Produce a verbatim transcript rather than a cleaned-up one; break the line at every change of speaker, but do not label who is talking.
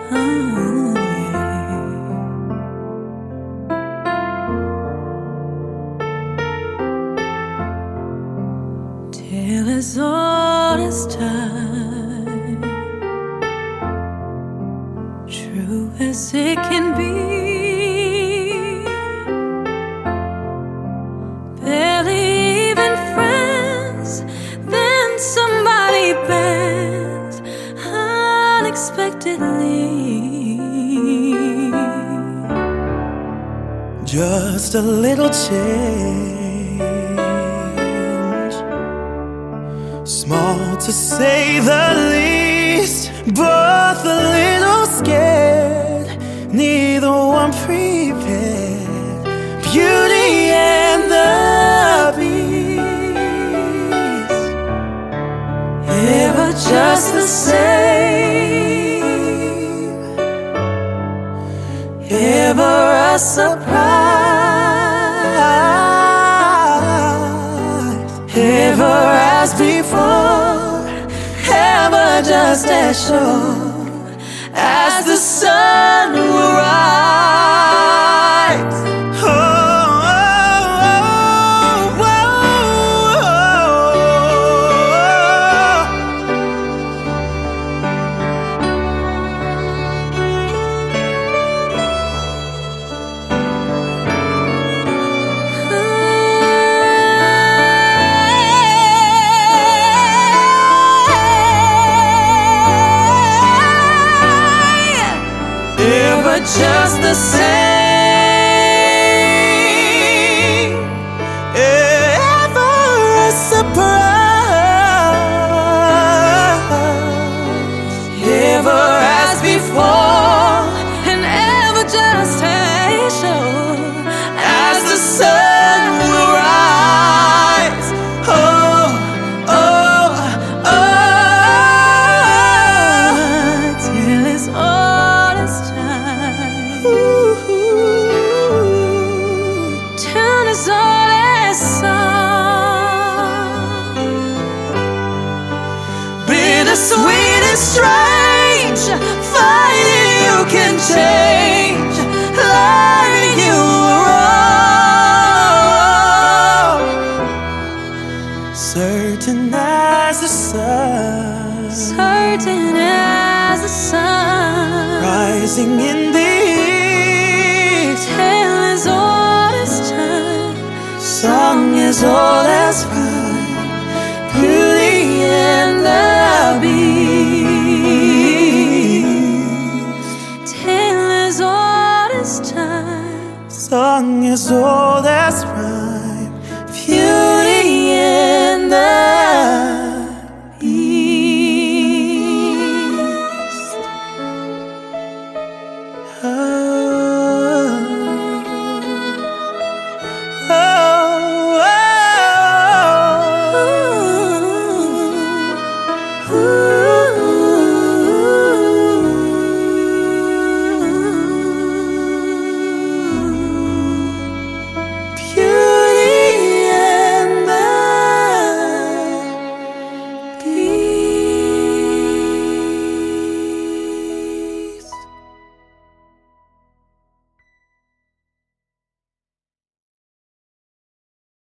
Oh, yeah. Till as old as time, true as it can be. Barely even friends, then somebody bends unexpectedly.
Just a little change, small to say the least, both a little scared, neither one prepared. Beauty and the Beast, ever just the same, ever a surprise, ever as before, ever just as sure as the sun will rise. Oh, oh, oh, ever just the same, ever a surprise, ever as before,
And ever just as sure
as the sun will rise. Oh, oh, oh,
till as old as time, turn as old as sun.
bittersweet and strange, finding you can change like you were wrong. Certain as the sun,
Certain as the sun,
rising in the east,
tale as old as time,
song as old as rhyme.